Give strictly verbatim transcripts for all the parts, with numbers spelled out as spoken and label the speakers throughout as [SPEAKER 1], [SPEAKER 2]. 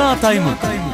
[SPEAKER 1] ナータイム。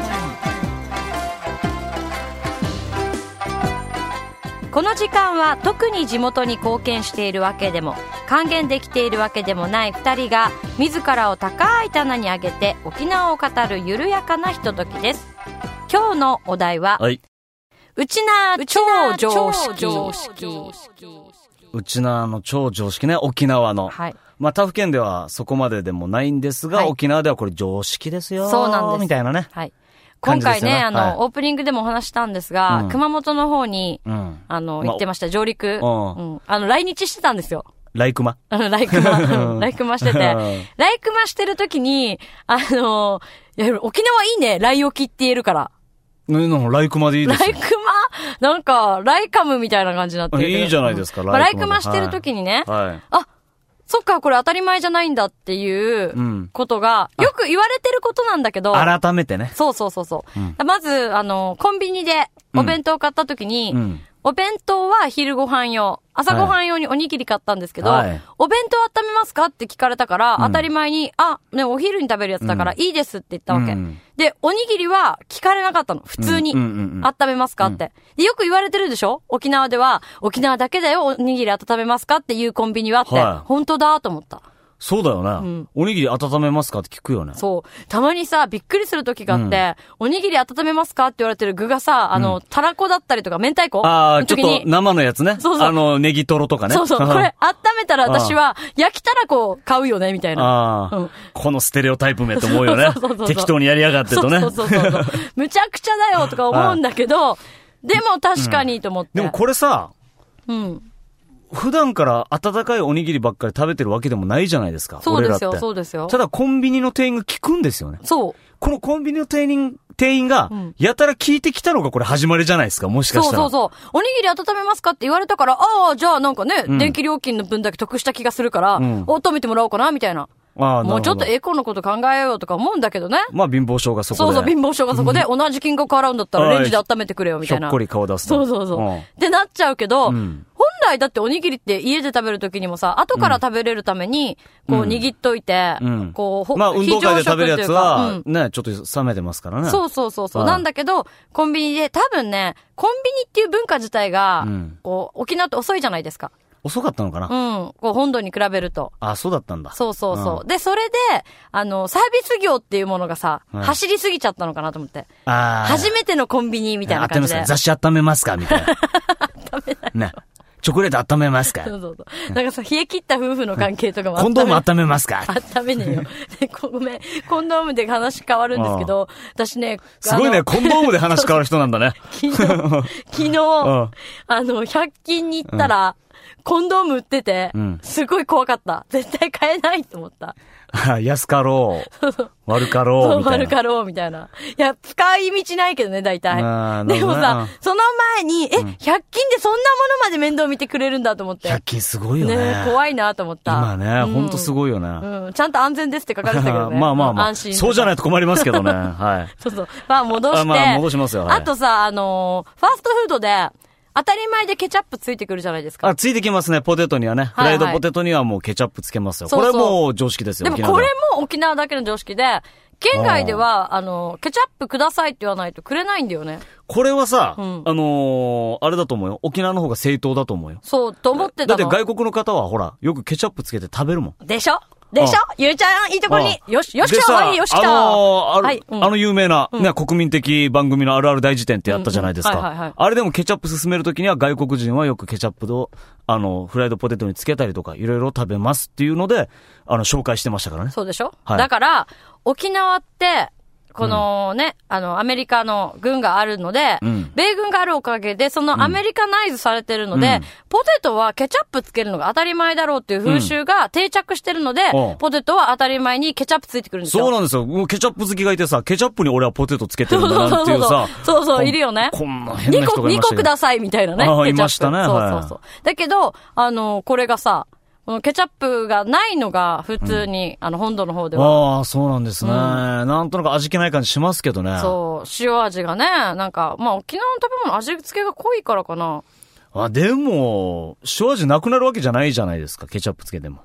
[SPEAKER 2] この時間は特に地元に貢献しているわけでも還元できているわけでもないふたりが自らを高い棚に上げて沖縄を語る緩やかなひとときです。今日のお題は、はい、うちなー超常識。
[SPEAKER 1] うちなーの超常識ね、沖縄の、はい、まあ他府県ではそこまででもないんですが、はい、沖縄ではこれ常識ですよ、
[SPEAKER 2] そうなんです、
[SPEAKER 1] みたいなね、
[SPEAKER 2] はい、今回ね、あの、はい、オープニングでもお話したんですが、うん、熊本の方に、うん、あの、行ってました、上陸、まうん、あの、来日してたんですよ。
[SPEAKER 1] ライクマ
[SPEAKER 2] あの、ライクマ、ライクマしてて、ライクマしてる時に、あの、いや、沖縄いいね、ライオキって言えるから。
[SPEAKER 1] ね、ライクマでいいですよ。
[SPEAKER 2] ライクマなんか、ライカムみたいな感じになってるけど。
[SPEAKER 1] いいじゃないですか、
[SPEAKER 2] ライクマ。まあ、ライクマしてる時にね、はい、あ、そっか、これ当たり前じゃないんだっていうことが、よく言われてることなんだけど。
[SPEAKER 1] 改めてね。
[SPEAKER 2] そうそうそうそう、うん。まず、あの、コンビニでお弁当を買った時に、うんうんお弁当は昼ご飯用、朝ご飯用におにぎり買ったんですけど、はい、お弁当温めますかって聞かれたから、うん、当たり前に、あ、ね、お昼に食べるやつだからいいですって言ったわけ。うん、で、おにぎりは聞かれなかったの。普通に。温めますかって、で。よく言われてるでしょ沖縄では、沖縄だけだよ、おにぎり温めますかっていうコンビニはって、はい、本当だと思った。
[SPEAKER 1] そうだよね、うん。おにぎり温めますかって聞くよね。
[SPEAKER 2] そう。たまにさ、びっくりする時があって、うん、おにぎり温めますかって言われてる具がさ、あの、うん、たらこだったりとか、明太子
[SPEAKER 1] ああ、ちょっと生のやつね。そうそう。あの、ネギトロとかね。
[SPEAKER 2] そうそう。これ、温めたら私は、焼きたらこ買うよね、みたいな。ああ、
[SPEAKER 1] うん。このステレオタイプ名と思うよね。そうそうそうそう。適当にやりやがってとね。
[SPEAKER 2] そうそうそうそう。むちゃくちゃだよとか思うんだけど、でも確かにと思って。
[SPEAKER 1] でもこれさ、
[SPEAKER 2] うん。
[SPEAKER 1] 普段から温かいおにぎりばっかり食べてるわけでもないじゃないですか。
[SPEAKER 2] そうですよ、そうですよ。
[SPEAKER 1] ただコンビニの店員が聞くんですよね。
[SPEAKER 2] そう。
[SPEAKER 1] このコンビニの店員、店員が、やたら聞いてきたのがこれ始まりじゃないですか、もしかしたら。
[SPEAKER 2] そうそうそう。おにぎり温めますかって言われたから、ああ、じゃあなんかね、うん、電気料金の分だけ得した気がするから、うん、温めてもらおうかな、みたいな。あもうちょっとエコのこと考えようとか思うんだけどね。
[SPEAKER 1] まあ貧乏症がそこで。
[SPEAKER 2] そうそう、貧乏症がそこで、同じ金額払うんだったらレンジで温めてくれよ、みたいな。
[SPEAKER 1] ひょっこり顔出すと。
[SPEAKER 2] そうそうそう。うん、ってなっちゃうけど、うん、本来だっておにぎりって家で食べるときにもさ、後から食べれるために、こう握っといて、うん、こう、
[SPEAKER 1] まあ運動会で食べるやつは、ね、ちょっと冷めてますからね。
[SPEAKER 2] そうそうそうそう。なんだけど、コンビニで多分ね、コンビニっていう文化自体が、こう、沖縄って遅いじゃないですか。
[SPEAKER 1] 遅かったのかな
[SPEAKER 2] うん。こう、本土に比べると。
[SPEAKER 1] あ、そうだったんだ。
[SPEAKER 2] そうそうそう。うん、で、それで、あの、サービス業っていうものがさ、はい、走りすぎちゃったのかなと思って。ああ。初めてのコンビニみたいな感じで。
[SPEAKER 1] 雑誌温めますかみたいな。
[SPEAKER 2] 温めない。
[SPEAKER 1] ね。チョコレート温めますか
[SPEAKER 2] そうそうそう。なんかさ、冷え切った夫婦の関係とかも
[SPEAKER 1] コンドーム温めますか
[SPEAKER 2] 温めねえよ。ごめん。コンドームで話変わるんですけど、私ね、
[SPEAKER 1] すごいね、コンドームで話変わる人なんだね。
[SPEAKER 2] 昨日、昨日、あの、ひゃく均に行ったら、うんコンドーム売ってて、うん、すごい怖かった。絶対買えないと思った。
[SPEAKER 1] 安かろう。悪かろう。みたいな。
[SPEAKER 2] 悪かろう、みたいな。いや、使い道ないけどね、大体。でもさ、その前に、え、うん、ひゃく均でそんなものまで面倒見てくれるんだと思って。
[SPEAKER 1] ひゃく均すごいよね。ね、
[SPEAKER 2] 怖いなと思った。
[SPEAKER 1] 今ね、うん、ほんとすごいよね。
[SPEAKER 2] うん。ちゃんと安全ですって書かれてたけどね。
[SPEAKER 1] まあまあまあ。安心。そうじゃないと困りますけどね。はい。
[SPEAKER 2] そうそう。まあ戻して。
[SPEAKER 1] まあ戻しますよ。はい、
[SPEAKER 2] あとさ、あのー、ファーストフードで、当たり前でケチャップついてくるじゃないですか。
[SPEAKER 1] あ、ついてきますね。ポテトにはね。フライドポテトにはもうケチャップつけますよ。はいはい、これもう常識ですよ。
[SPEAKER 2] でもこれも沖縄だけの常識で、県外では、あの、ケチャップくださいって言わないとくれないんだよね。
[SPEAKER 1] これはさ、うん、あのー、あれだと思うよ。沖縄の方が正当だと思うよ。
[SPEAKER 2] そう、と思ってたの。
[SPEAKER 1] だって外国の方はほら、よくケチャップつけて食べるもん。
[SPEAKER 2] でしょでしょゆうちゃん、いいとこに。よし、よしきたはい、よしきた
[SPEAKER 1] あのー、あ, はい、うん、あの有名な、ね、うん、国民的番組のあるある大辞典ってやったじゃないですか。うんうんはいはいはい、あれでもケチャップ進めるときには外国人はよくケチャップを、あの、フライドポテトにつけたりとか、いろいろ食べますっていうので、あの、紹介してましたからね。
[SPEAKER 2] そうでしょ、はい、だから、沖縄って、このね、うん、あの、アメリカの軍があるので、うん、米軍があるおかげで、そのアメリカナイズされてるので、うん、ポテトはケチャップつけるのが当たり前だろうっていう風習が定着してるので、うん、ポテトは当たり前にケチャップついてくるんですよ。
[SPEAKER 1] そうなんですよ。もうケチャップ好きがいてさ、ケチャップに俺はポテトつけてるんだなっていうさ。
[SPEAKER 2] そうそうそう、そうそう、いるよね。
[SPEAKER 1] こんな変な人がいましたね。
[SPEAKER 2] にこくださいみたいなね。
[SPEAKER 1] ああ、いましたね。
[SPEAKER 2] そうそうそう。はい、だけど、あの、これがさ、このケチャップがないのが普通に、うん、あの本土の方では。
[SPEAKER 1] ああ、そうなんですね、うん。なんとなく味気ない感じしますけどね。
[SPEAKER 2] そう、塩味がね、なんか、まあ沖縄の食べ物味付けが濃いからかな。
[SPEAKER 1] あ、でも、塩味なくなるわけじゃないじゃないですか、ケチャップつけても。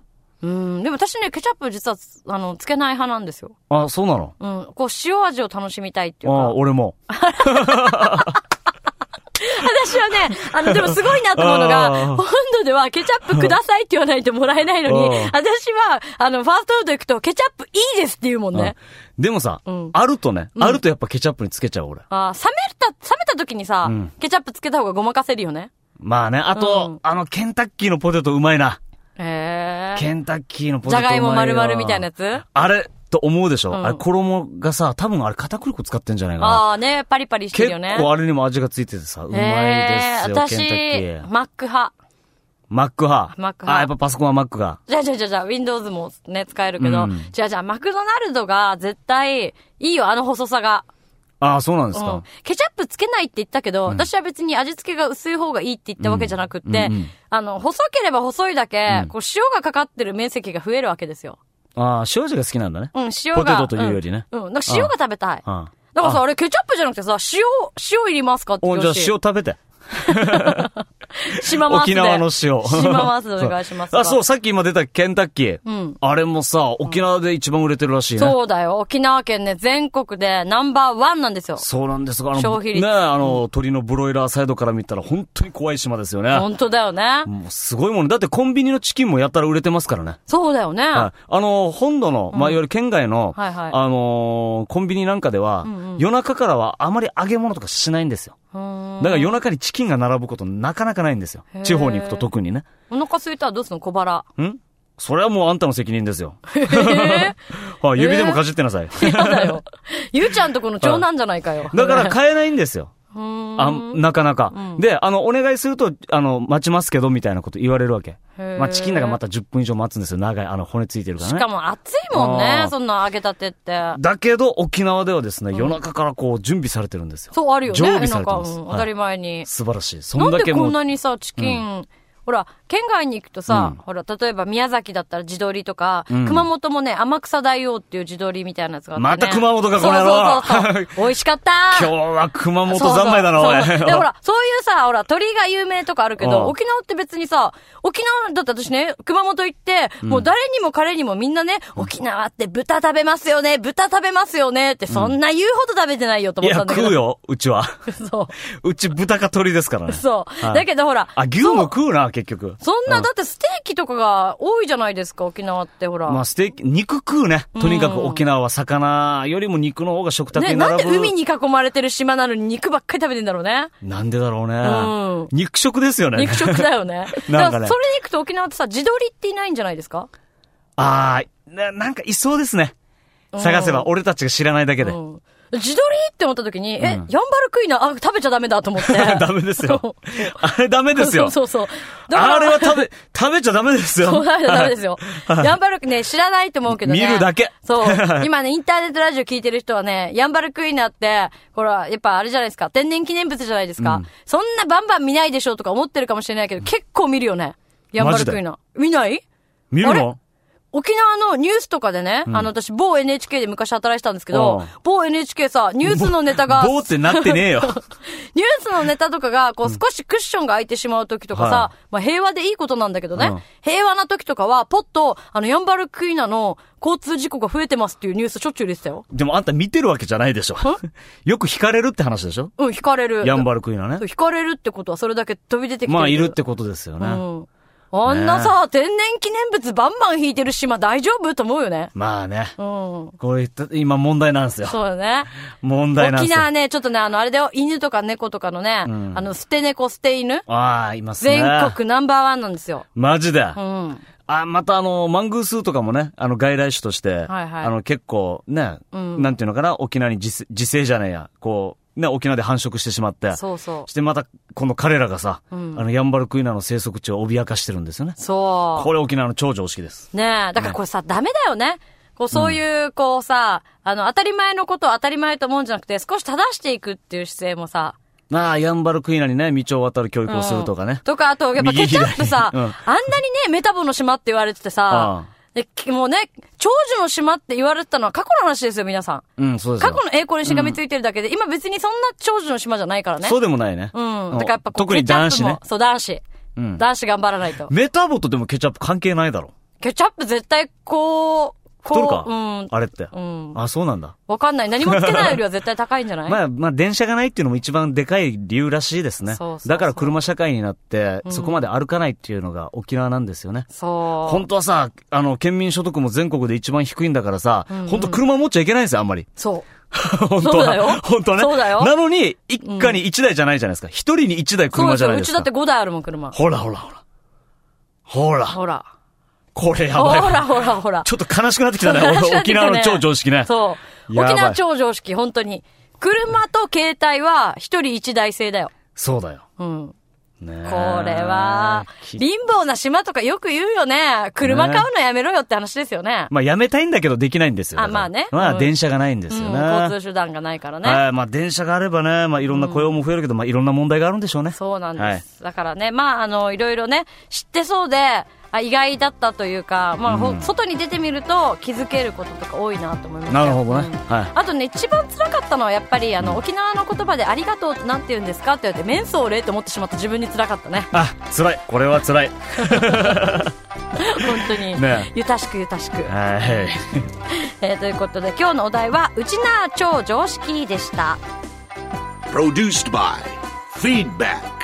[SPEAKER 2] うん。でも私ね、ケチャップ実は、あの、つけない派なんですよ。
[SPEAKER 1] あ、そうなの？
[SPEAKER 2] うん。こう、塩味を楽しみたいっていうか。
[SPEAKER 1] あ、俺も。
[SPEAKER 2] 私はね、あの、でもすごいなと思うのが、本土ではケチャップくださいって言わないともらえないのに、私は、あの、ファーストフード行くとケチャップいいですって言うもんね。
[SPEAKER 1] でもさ、うん、あるとね、うん、あるとやっぱケチャップにつけちゃう俺。
[SPEAKER 2] ああ、冷めた、冷めた時にさ、うん、ケチャップつけた方がごまかせるよね。
[SPEAKER 1] まあね、あと、うん、あの、ケンタッキーのポテトうまいな。
[SPEAKER 2] へえ。
[SPEAKER 1] ケンタッキーのポテトうまいな。
[SPEAKER 2] じゃがいも丸々みたいなやつ？
[SPEAKER 1] あれ、と思うでしょ、うん、あれ衣がさ、多分あれ片栗粉使ってんじゃないかな。
[SPEAKER 2] ああね、パリパリしてるよね。
[SPEAKER 1] 結構あれにも味がついててさ、うまいですよ、
[SPEAKER 2] 私、
[SPEAKER 1] ケンタッキー。
[SPEAKER 2] マック派。
[SPEAKER 1] マック派。
[SPEAKER 2] マック派。
[SPEAKER 1] あ、やっぱパソコンはマックが。
[SPEAKER 2] じゃあじゃあじゃあじゃあ、Windows もね、使えるけど、うん、じゃあじゃあ、マクドナルドが絶対いいよ、あの細さが。
[SPEAKER 1] ああ、そうなんですか、うん。
[SPEAKER 2] ケチャップつけないって言ったけど、うん、私は別に味付けが薄い方がいいって言ったわけじゃなくって、うんうんうん、あの、細ければ細いだけ、うん、こう塩がかかってる面積が増えるわけですよ。
[SPEAKER 1] ああ、塩味が好きなんだね。
[SPEAKER 2] うん、塩が。
[SPEAKER 1] ポテトというよりね。
[SPEAKER 2] うん。うん、だから塩が食べたい。ああだからさ、あれケチャップじゃなくてさ、塩、塩いりますかって言ってほしい。
[SPEAKER 1] お、じゃあ塩食べて。
[SPEAKER 2] 島マースで。
[SPEAKER 1] 沖縄の塩。
[SPEAKER 2] 島マースでお願いします。
[SPEAKER 1] あ、そう、さっき今出たケンタッキー。うん。あれもさ、沖縄で一番売れてるらしいね。
[SPEAKER 2] そうだよ。沖縄県ね、全国でナンバーワンなんですよ。
[SPEAKER 1] そうなんですが、あの、
[SPEAKER 2] 消費率。
[SPEAKER 1] ね、あの、鶏のブロイラーサイドから見たら本当に怖い島ですよね。
[SPEAKER 2] 本当だよね。
[SPEAKER 1] もうすごいもん。だってコンビニのチキンもやったら売れてますからね。
[SPEAKER 2] そうだよね。
[SPEAKER 1] はい。あの、本土の、まあ、いわゆる県外の、はいはい。あの、コンビニなんかでは、うんうん、夜中からはあまり揚げ物とかしないんですよ。だから夜中にチキンが並ぶことなかなかないんですよ。地方に行くと特にね。
[SPEAKER 2] お腹空いたらどうすんの小腹。
[SPEAKER 1] んそれはもうあんたの責任ですよ。はい、指でもかじってなさい。
[SPEAKER 2] 嫌だよ。ゆうちゃんとこの長男じゃないかよ。
[SPEAKER 1] だから買えないんですよ。あ、なかなか、うん。で、あの、お願いすると、あの、待ちますけど、みたいなこと言われるわけ。まあ、チキンだからまたじゅっぷん以上待つんですよ。長い、あの、骨ついてるからね。
[SPEAKER 2] しかも熱いもんね、そんな揚げたてって。
[SPEAKER 1] だけど、沖縄ではですね、夜中からこう、準備されてるんですよ。
[SPEAKER 2] そう、あるよね。
[SPEAKER 1] 常備されてます。
[SPEAKER 2] うん、当たり前に、はい。
[SPEAKER 1] 素晴らしい。そん
[SPEAKER 2] だ
[SPEAKER 1] け
[SPEAKER 2] けなんでこんなにさ、チキン、うんほら、県外に行くとさ、うん、ほら、例えば宮崎だったら地鶏とか、うん、熊本もね、天草大王っていう地鶏みたいなやつがあって、ね。
[SPEAKER 1] また熊本か、この野郎。
[SPEAKER 2] そうそうそう。美味しかった
[SPEAKER 1] 今日は熊本三昧だな、おい。
[SPEAKER 2] で、ほら、そういうさ、ほら、鳥が有名とかあるけど、沖縄って別にさ、沖縄だって私ね、熊本行って、うん、もう誰にも彼にもみんなね、沖縄って豚食べますよね、豚食べますよねって、そんな言うほど食べてないよと思ったんだけど。
[SPEAKER 1] いや、食うよ、うちは。
[SPEAKER 2] そう。
[SPEAKER 1] うち豚か鳥ですからね。
[SPEAKER 2] そう。はい、だけどほら。
[SPEAKER 1] あ、牛も食うな、結局。
[SPEAKER 2] そんな、だってステーキとかが多いじゃないですか、沖縄ってほら。
[SPEAKER 1] まあステーキ、肉食うね。とにかく沖縄は魚よりも肉の方が食卓に並ぶ。
[SPEAKER 2] ね、なんで海に囲まれてる島なのに肉ばっかり食べてんだろうね。
[SPEAKER 1] なんでだろうね。うん。肉食ですよね。
[SPEAKER 2] 肉食だよね。なんかね。それで行くと沖縄ってさ、地鶏っていないんじゃないですか？
[SPEAKER 1] あー、な、なんかいそうですね。探せば、俺たちが知らないだけで。うん
[SPEAKER 2] 地鶏って思った時に、うん、え、ヤンバルクイナ、あ、食べちゃダメだと思って。
[SPEAKER 1] ダメですよ。あれダメですよ。
[SPEAKER 2] そうそうそう。
[SPEAKER 1] あれは食べ、食べちゃダメですよ。
[SPEAKER 2] そう、ダメダメですよ。ヤンバルクね、知らないと思うけどね。
[SPEAKER 1] 見るだけ。
[SPEAKER 2] そう。今ね、インターネットラジオ聞いてる人はね、ヤンバルクイナって、ほら、やっぱあれじゃないですか。天然記念物じゃないですか。うん、そんなバンバン見ないでしょうとか思ってるかもしれないけど、結構見るよね。ヤンバルクイナ。見ない
[SPEAKER 1] 見るの
[SPEAKER 2] 沖縄のニュースとかでね、うん、あの、私、某 エヌエイチケー で昔働いてたんですけど、某 エヌエイチケー さ、ニュースのネタが、
[SPEAKER 1] 某ってなってねえよ。
[SPEAKER 2] ニュースのネタとかが、こう、少しクッションが空いてしまう時とかさ、うん、まあ、平和でいいことなんだけどね、うん、平和な時とかは、ポッと、あの、ヤンバルクイナの交通事故が増えてますっていうニュースしょっちゅう出てたよ。
[SPEAKER 1] でもあんた見てるわけじゃないでしょ。よく惹かれるって話でしょ？
[SPEAKER 2] うん、惹かれる。
[SPEAKER 1] ヤンバルクイナね。
[SPEAKER 2] 惹かれるってことは、それだけ飛び出てきてる。
[SPEAKER 1] まあ、いるってことですよね。
[SPEAKER 2] うんあんなさ、ね、天然記念物バンバン引いてる島大丈夫と思うよね。
[SPEAKER 1] まあね。うん。これ、今問題なんですよ。
[SPEAKER 2] そうだね。
[SPEAKER 1] 問題なんですよ。
[SPEAKER 2] 沖縄ね、ちょっとね、あの、あれだよ、犬とか猫とかのね、うん、あの、捨て猫、捨て犬。
[SPEAKER 1] ああ、いますね。
[SPEAKER 2] 全国ナンバーワンなんですよ。
[SPEAKER 1] マジで。
[SPEAKER 2] うん。
[SPEAKER 1] あ、またあの、マングースとかもね、あの、外来種として、はいはい、あの、結構ね、うん、なんていうのかな、沖縄に自生じゃねえや、こう、ね、沖縄で繁殖してしまって。
[SPEAKER 2] そうそう。
[SPEAKER 1] してまた、この彼らがさ、うん、あの、ヤンバルクイナの生息地を脅かしてるんですよね。
[SPEAKER 2] そう。
[SPEAKER 1] これ沖縄の超常識です。
[SPEAKER 2] ねえ、だからこれさ、ね、ダメだよね。こう、そういう、こうさ、うん、あの、当たり前のことを当たり前と思うんじゃなくて、少し正していくっていう姿勢もさ、
[SPEAKER 1] まあ、ヤンバルクイナにね、道を渡る教育をするとかね。うん、
[SPEAKER 2] とか、あと、やっぱケチャップさ、うん、あんなにね、メタボの島って言われててさ、で、もうね、長寿の島って言われてたのは過去の話ですよ、皆さん。
[SPEAKER 1] うん、そうですよ。
[SPEAKER 2] 過去の栄光にしがみついてるだけで、うん、今別にそんな長寿の島じゃないからね。
[SPEAKER 1] そうでもないね。
[SPEAKER 2] うん。だからやっぱ
[SPEAKER 1] 特に男子ね。
[SPEAKER 2] そう、男子。うん。男子頑張らないと。
[SPEAKER 1] メタボとでもケチャップ関係ないだろ。
[SPEAKER 2] ケチャップ絶対こう、
[SPEAKER 1] 太るか、
[SPEAKER 2] うん、
[SPEAKER 1] あれって。
[SPEAKER 2] うん。
[SPEAKER 1] あ、そうなんだ。
[SPEAKER 2] わかんない。何もつけないよりは絶対高いんじゃない
[SPEAKER 1] まあ、まあ、電車がないっていうのも一番でかい理由らしいですね。そうそうそう。だから車社会になって、そこまで歩かないっていうのが沖縄なんですよね。
[SPEAKER 2] そう。
[SPEAKER 1] 本当はさ、あの、県民所得も全国で一番低いんだからさ、うんうん、本当車持っちゃいけないんですよ、あんまり。
[SPEAKER 2] そう。
[SPEAKER 1] 本当は。
[SPEAKER 2] そうだよ。
[SPEAKER 1] 本当はね。
[SPEAKER 2] そうだよ。
[SPEAKER 1] なのに、一家に一台じゃないじゃないですか。一、うん、人に一台車じゃないですか。
[SPEAKER 2] そうですよ。うちだってごだいあるもん、車。
[SPEAKER 1] ほらほらほら。ほら。
[SPEAKER 2] ほら。
[SPEAKER 1] これやばい。
[SPEAKER 2] ほらほらほら。
[SPEAKER 1] ちょっと悲しくなってきたね。沖縄の超常識ね。
[SPEAKER 2] そう。沖縄超常識、本当に。車と携帯は一人一台制だよ。
[SPEAKER 1] そうだよ。
[SPEAKER 2] うん。ね、これは、貧乏な島とかよく言うよね。車買うのやめろよって話ですよね。
[SPEAKER 1] まあやめたいんだけどできないんですよ。
[SPEAKER 2] あ、まあね。
[SPEAKER 1] まあ電車がないんですよね。うん、
[SPEAKER 2] 交通手段がないからね。
[SPEAKER 1] はい。まあ電車があればね、まあいろんな雇用も増えるけど、うん、まあいろんな問題があるんでしょうね。
[SPEAKER 2] そうなんです。はい、だからね、まああの、いろいろね、知ってそうで、あ、意外だったというか、まあ、うん、外に出てみると気づけることとか多いなと思います。
[SPEAKER 1] なるほどね。
[SPEAKER 2] うん、はい。あとね、一番辛かったのはやっぱり、あの、沖縄の言葉でありがとうってなんて言うんですかって言われて、メンソーレって思ってしまった自分に辛かったね。
[SPEAKER 1] あ、辛い。これは辛い。
[SPEAKER 2] 本当に。ね。ゆたしくゆたしく。はい。えー、ということで、今日のお題は、うちなー超常識でした。
[SPEAKER 3] Produced by Feedback